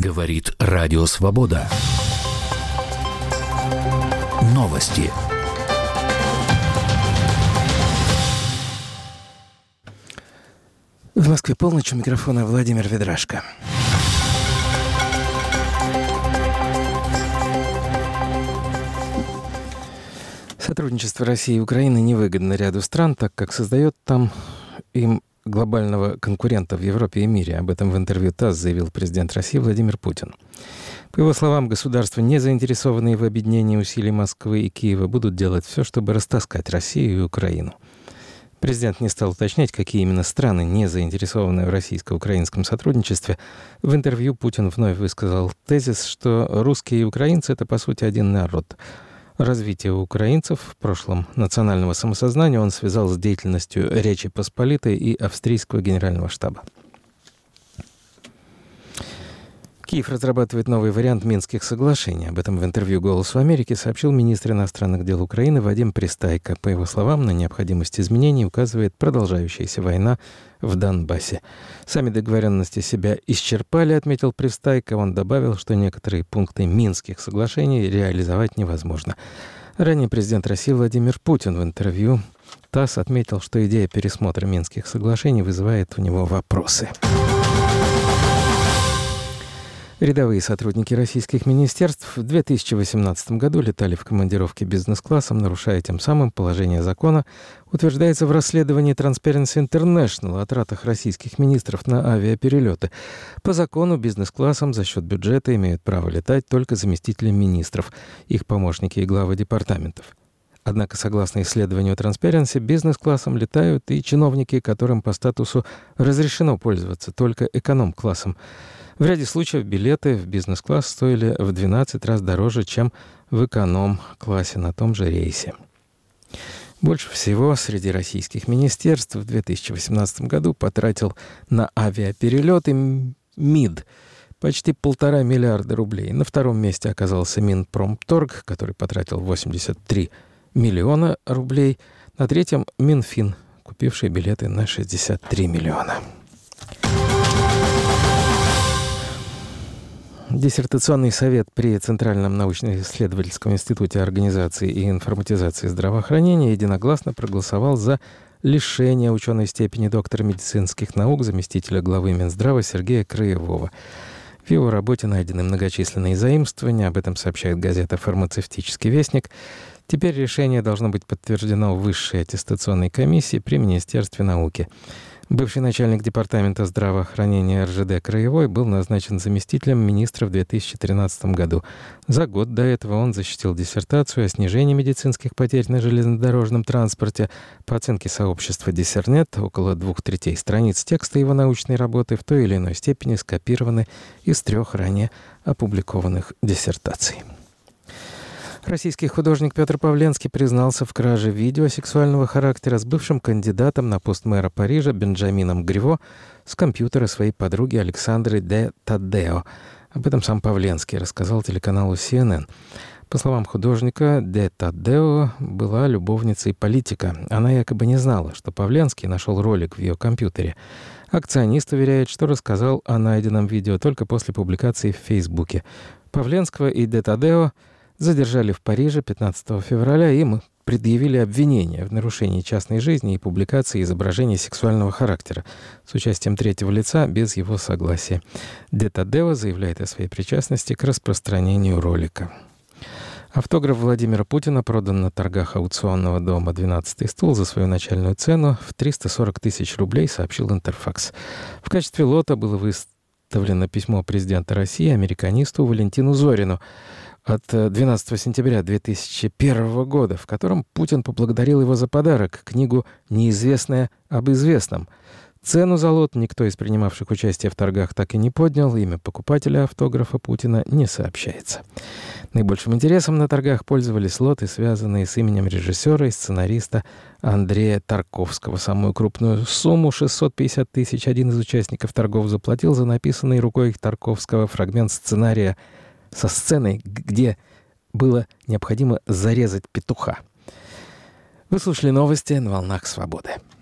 Говорит Радио Свобода. Новости. В Москве полночь, у микрофона Владимир Ведрашко. Сотрудничество России и Украины невыгодно ряду стран, так как создает там им глобального конкурента в Европе и мире. Об этом в интервью ТАСС заявил президент России Владимир Путин. По его словам, государства, не заинтересованные в объединении усилий Москвы и Киева, будут делать все, чтобы растаскать Россию и Украину. Президент не стал уточнять, какие именно страны не заинтересованы в российско-украинском сотрудничестве. В интервью Путин вновь высказал тезис, что русские и украинцы — это, по сути, один народ. Развитие украинцев в прошлом национального самосознания он связал с деятельностью Речи Посполитой и австрийского генерального штаба. Киев разрабатывает новый вариант Минских соглашений. Об этом в интервью «Голосу Америки» сообщил министр иностранных дел Украины Вадим Пристайко. По его словам, на необходимость изменений указывает продолжающаяся война в Донбассе. Сами договоренности себя исчерпали, отметил Пристайко. Он добавил, что некоторые пункты Минских соглашений реализовать невозможно. Ранее президент России Владимир Путин в интервью ТАСС отметил, что идея пересмотра Минских соглашений вызывает у него вопросы. Рядовые сотрудники российских министерств в 2018 году летали в командировке бизнес-классом, нарушая тем самым положение закона, утверждается в расследовании Transparency International о тратах российских министров на авиаперелеты. По закону бизнес-классом за счет бюджета имеют право летать только заместители министров, их помощники и главы департаментов. Однако, согласно исследованию Transparency, бизнес-классом летают и чиновники, которым по статусу разрешено пользоваться только эконом-классом. В ряде случаев билеты в бизнес-класс стоили в 12 раз дороже, чем в эконом-классе на том же рейсе. Больше всего среди российских министерств в 2018 году потратил на авиаперелеты МИД – почти 1,5 миллиарда рублей. На втором месте оказался Минпромторг, который потратил 83 миллиона рублей. На третьем – Минфин, купивший билеты на 63 миллиона. Диссертационный совет при Центральном научно-исследовательском институте организации и информатизации здравоохранения единогласно проголосовал за лишение ученой степени доктора медицинских наук заместителя главы Минздрава Сергея Краевого. В его работе найдены многочисленные заимствования, об этом сообщает газета «Фармацевтический вестник». Теперь решение должно быть подтверждено Высшей аттестационной комиссией при Министерстве науки. Бывший начальник департамента здравоохранения РЖД Краевой был назначен заместителем министра в 2013 году. За год до этого он защитил диссертацию о снижении медицинских потерь на железнодорожном транспорте. По оценке сообщества «Диссернет», около 2/3 страниц текста его научной работы в той или иной степени скопированы из 3 ранее опубликованных диссертаций. Российский художник Петр Павленский признался в краже видео сексуального характера с бывшим кандидатом на пост мэра Парижа Бенджамином Гриво с компьютера своей подруги Александры де Таддео. Об этом сам Павленский рассказал телеканалу CNN. По словам художника, де Таддео была любовницей политика. Она якобы не знала, что Павленский нашел ролик в ее компьютере. Акционист уверяет, что рассказал о найденном видео только после публикации в Фейсбуке. Павленского и де Таддео задержали в Париже 15 февраля, им предъявили обвинение в нарушении частной жизни и публикации изображений сексуального характера с участием третьего лица без его согласия. Де Таддео заявляет о своей причастности к распространению ролика. Автограф Владимира Путина продан на торгах аукционного дома «12-й стул» за свою начальную цену в 340 тысяч рублей, сообщил Интерфакс. В качестве лота было выставлено письмо президента России американисту Валентину Зорину от 12 сентября 2001 года, в котором Путин поблагодарил его за подарок — книгу «Неизвестное об известном». Цену за лот никто из принимавших участие в торгах так и не поднял, имя покупателя автографа Путина не сообщается. Наибольшим интересом на торгах пользовались лоты, связанные с именем режиссера и сценариста Андрея Тарковского. Самую крупную сумму — 650 тысяч один из участников торгов заплатил за написанный рукой Тарковского фрагмент сценария со сценой, где было необходимо зарезать петуха. Вы слушали новости на «Волнах Свободы».